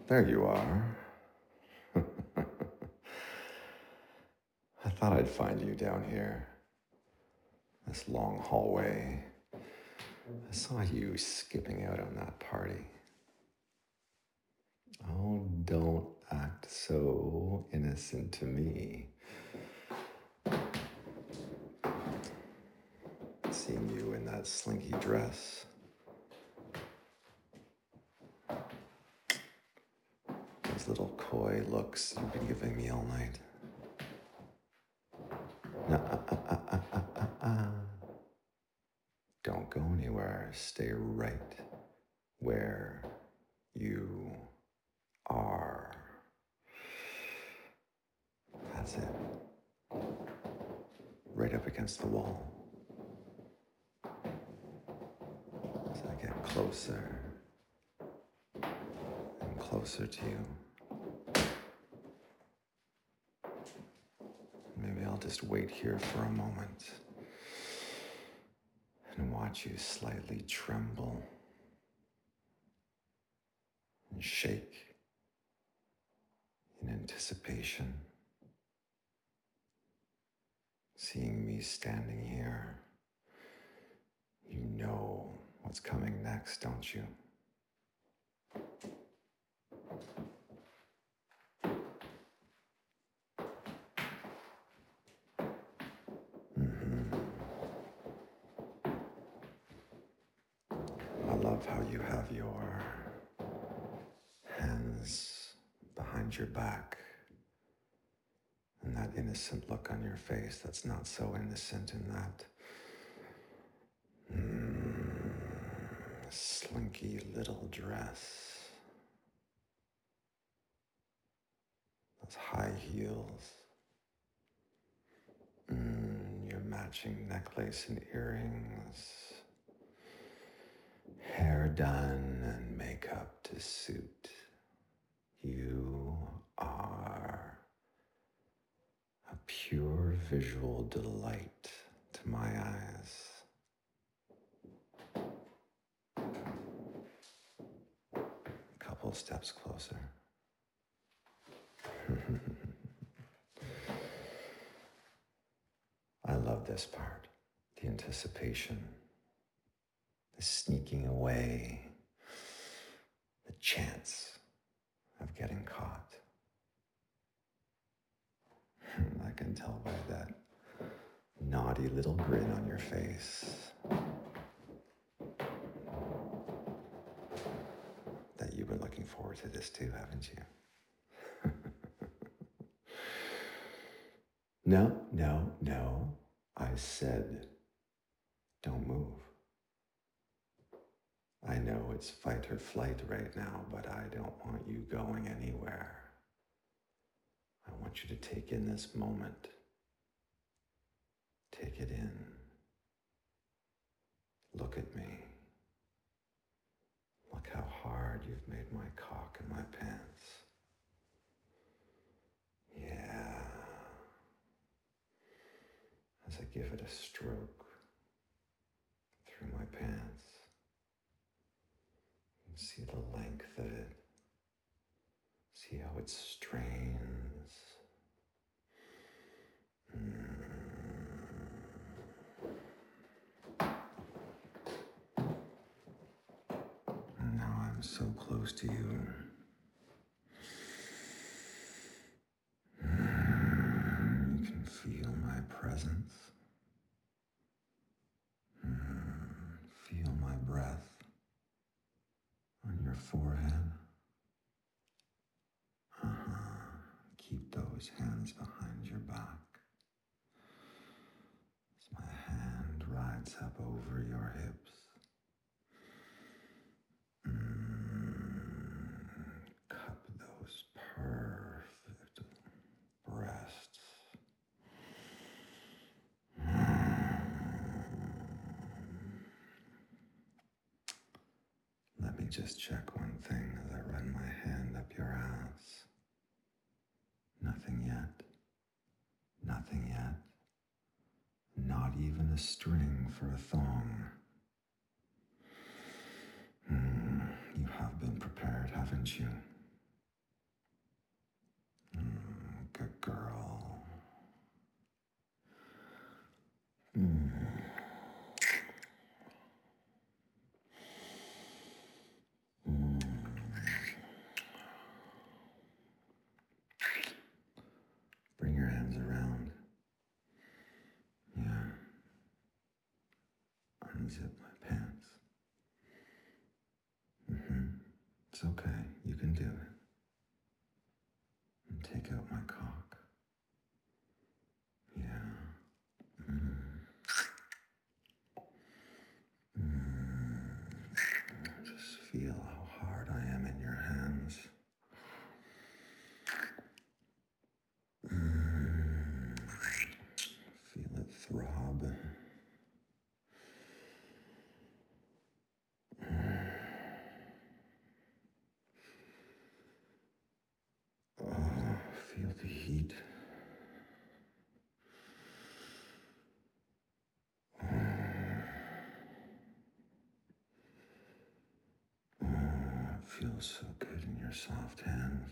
There you are. I thought I'd find you down here. This long hallway. I saw you skipping out on that party. Oh, don't act so innocent to me. Seeing you in that slinky dress. Those little coy looks you've been giving me all night. Don't go anywhere. Stay right where you are. That's it. Right up against the wall. As I get closer and closer to you. Maybe I'll just wait here for a moment and watch you slightly tremble and shake in anticipation. Seeing me standing here, you know what's coming next, don't you? I love how you have your hands behind your back and that innocent look on your face that's not so innocent in that slinky little dress. Those high heels. Your matching necklace and earrings. Hair done and makeup to suit. You are a pure visual delight to my eyes. A couple steps closer. I love this part, the anticipation, the sneaking away, the chance of getting caught. I can tell by that naughty little grin on your face that you've been looking forward to this too, haven't you? No. I said, don't move. I know it's fight or flight right now, but I don't want you going anywhere. I want you to take in this moment. Take it in. Look at me. Look how hard you've made my cock in my pants. Yeah. As I give it a stroke through my pants. You can see the length of it. See how it strains. And now I'm so close to you. You can feel my presence. Feel my breath on your forehead. Keep those hands behind your back. As my hand rides up over your hips. Cup those perfect breasts. Let me just check one thing as I run my hand up your ass. Nothing yet. Nothing yet. Not even a string for a thong. You have been prepared, haven't you? unzip my pants. It's okay. You can do it. And take out my cock. Yeah. Just feel how hard I am in your hands. Feel it throb. Feel the heat. It feels so good in your soft hands.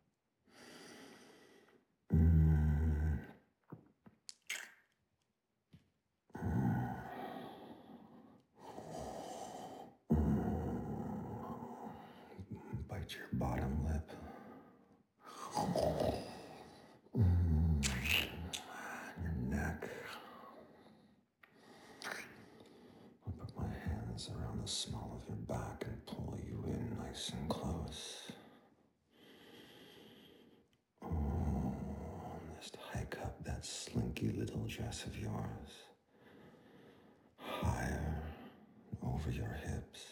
Bite your bottom lip. Your neck. I'll put my hands around the small of your back and pull you in nice and close. Just hike up that slinky little dress of yours. Higher over your hips.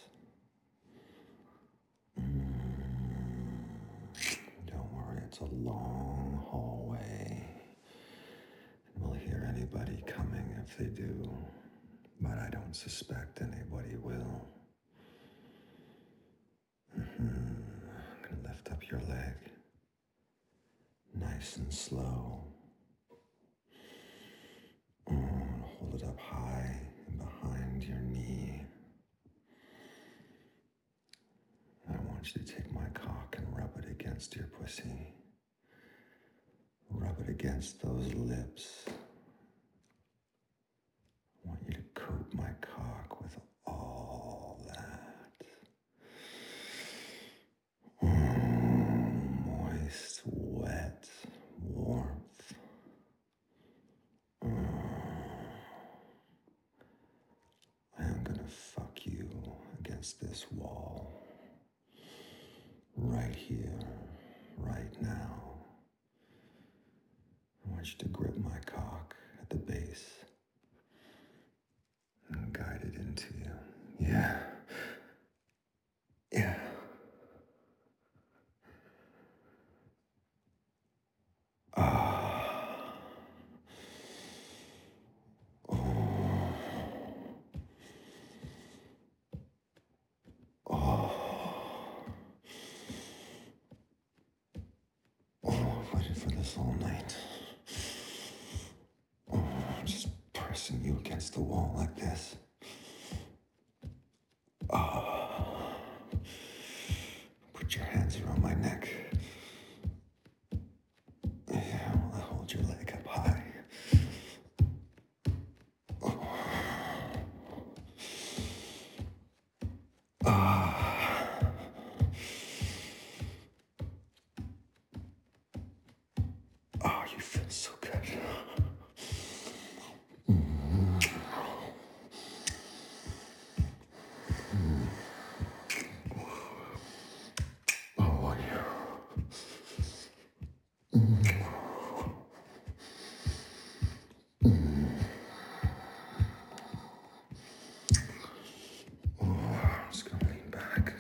Don't worry, it's a long hallway. And we'll hear anybody coming if they do. But I don't suspect anybody will. I'm gonna lift up your leg. Nice and slow. Hold it up high and behind your knee. I want you to take my cock and rub it against your pussy. Rub it against those lips. I want you to coat my cock with all that. Moist, wet warmth. I am gonna fuck you against this wall. Right here, right now. I want you to grip my cock at the base and guide it into you. Yeah. Yeah. I've waited for this all night. Just pressing you against the wall like this. Put your hands around my neck. Yeah, I'll hold your leg up high. Oh, you feel so good. Oh, yeah. I'm just gonna lean back.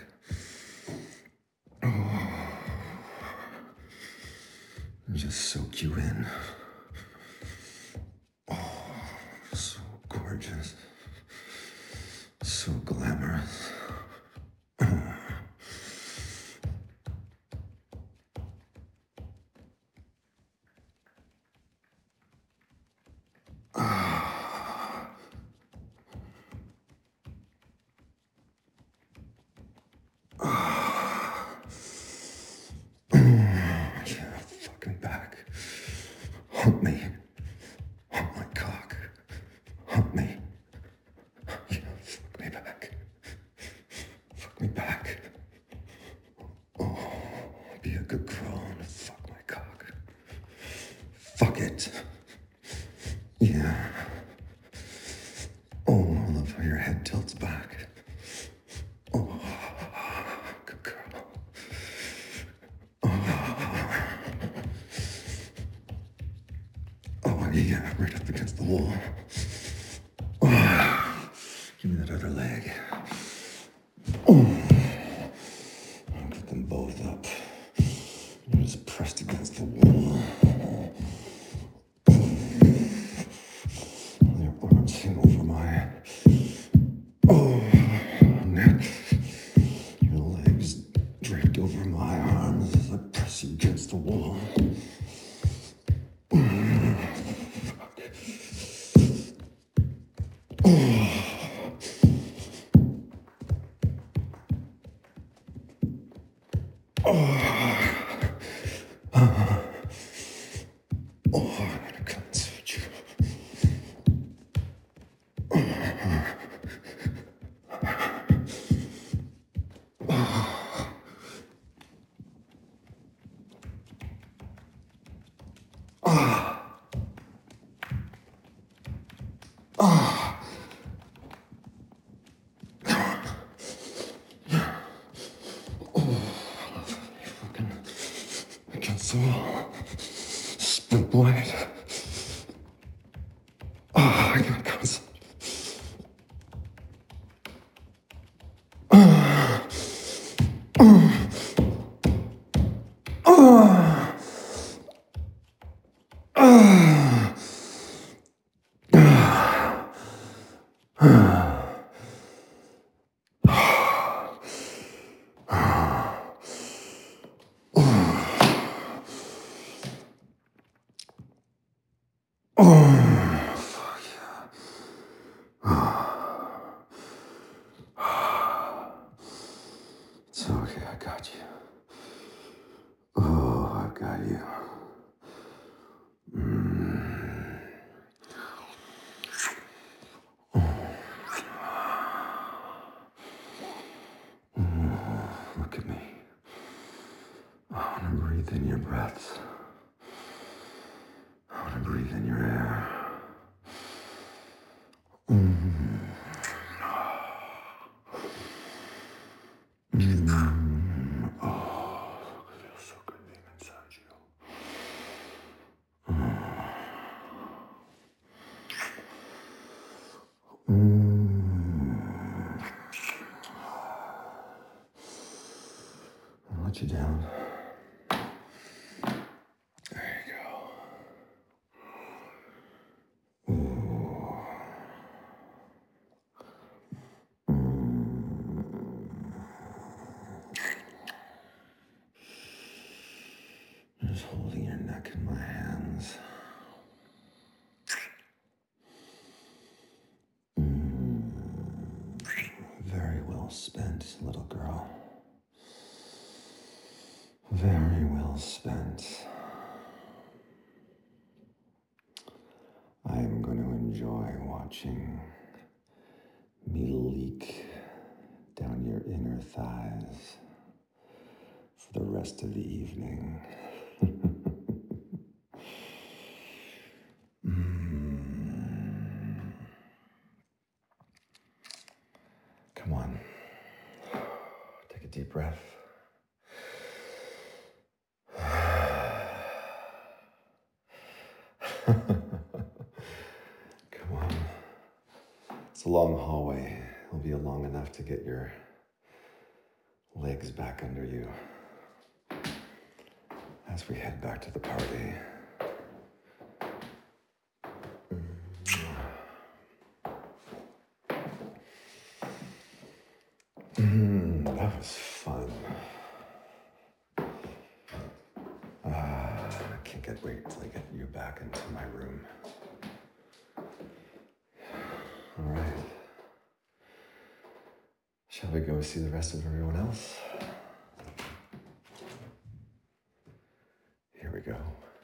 And just soak you in. So gorgeous. So glamorous. Yeah, fucking back. Hump me. Hump my cock. Hump me. Yeah, fuck me back. Fuck me back. Oh, be a good girl and fuck my cock. Fuck it. Yeah. Oh, I love how your head tilts Yeah, right up against the wall. Oh, give me that other leg. Oh, I'll get them both up. Just pressed against the wall. Their arms hang over my neck. Your legs draped over my arms as I press you against the wall. Oh, I'm gonna concert you. Fucking against the wall. Split blade. Oh, I got concert. It's okay, I got you. Oh, I got you. Look at me. I want to breathe in your breaths. I want to breathe in your air. Oh, it feels so good being inside you. I'll let you down. There you go. Ooh. Just holding your neck in my hands. Very well spent, little girl. Very well spent. I am going to enjoy watching me leak down your inner thighs for the rest of the evening. Come on. Take a deep breath. Come on. It's a long hallway. It'll be long enough to get your legs back under you as we head back to the party. That was fun. I can't wait until I get you back into my room. All right. Shall we go see the rest of everyone else? Here we go.